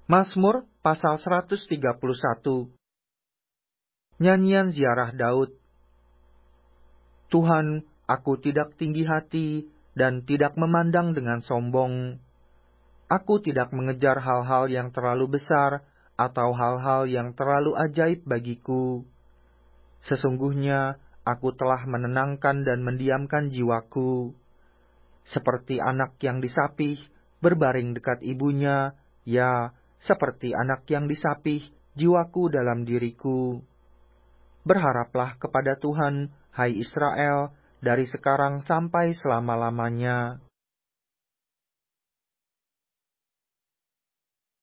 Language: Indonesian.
Mazmur pasal 131. Nyanyian ziarah Daud. Tuhan, aku tidak tinggi hati dan tidak memandang dengan sombong. Aku tidak mengejar hal-hal yang terlalu besar atau hal-hal yang terlalu ajaib bagiku. Sesungguhnya aku telah menenangkan dan mendiamkan jiwaku. Seperti anak yang disapih berbaring dekat ibunya, ya, seperti anak yang disapih jiwaku dalam diriku. Berharaplah kepada Tuhan, hai Israel, dari sekarang sampai selama-lamanya.